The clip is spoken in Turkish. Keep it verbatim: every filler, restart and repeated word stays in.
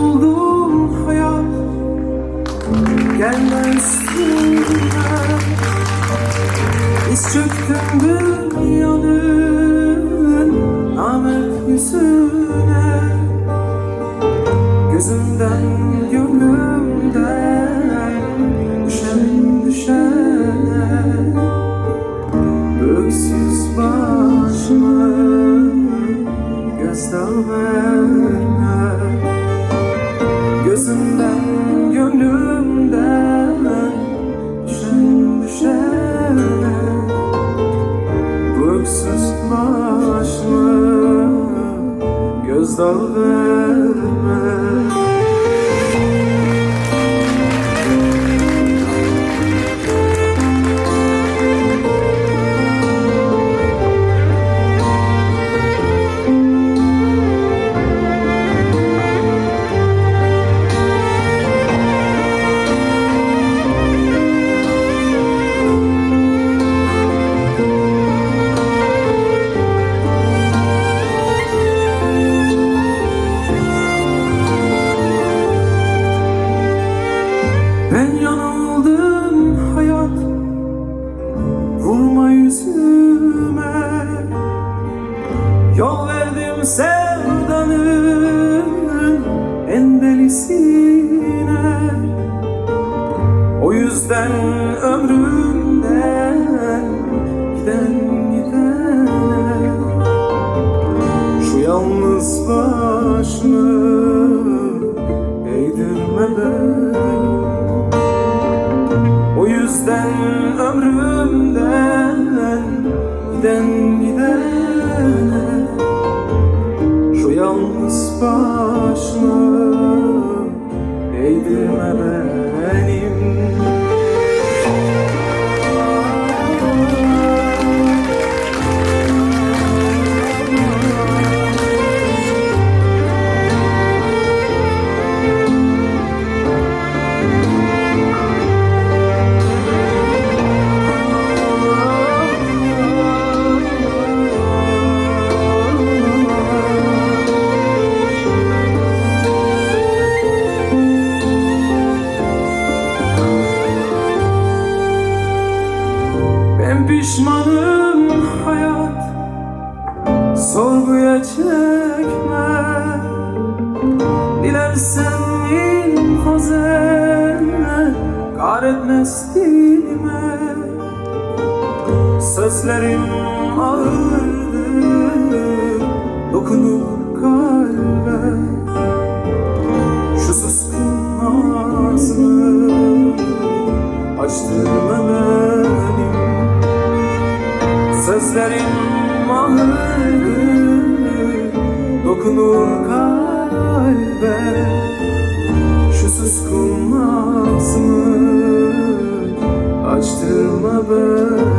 oldum hayat, gelme üstüme. Diz çöktüm dünyanın namert yüzüne. Gözümden gönlümden düşen düşene, öksüz başıma gözdağı verme. Gözümden gönlümden düşen düşene, öksüz başıma gözdağı verme. Ben yanıldım hayat, vurma yüzüme. Yol verdim sevdanın en delisine. O yüzden ömrümden giden gidene, şu yalnız başımı eğdirme beni. O yüzden ömrümden giden gidene, şu yalnız başıma eğdirme benim. Ben pişmanım hayat, sorguya çekme. Dilersen infaz etme, kahretmez dilime. Sözlerim ağırdır, dokunur kalbe. Şu suskun ağzımı açtırma benim. Sözlerim ağırdır, dokunur kalbe. Şu suskun ağzımı açtırma beni.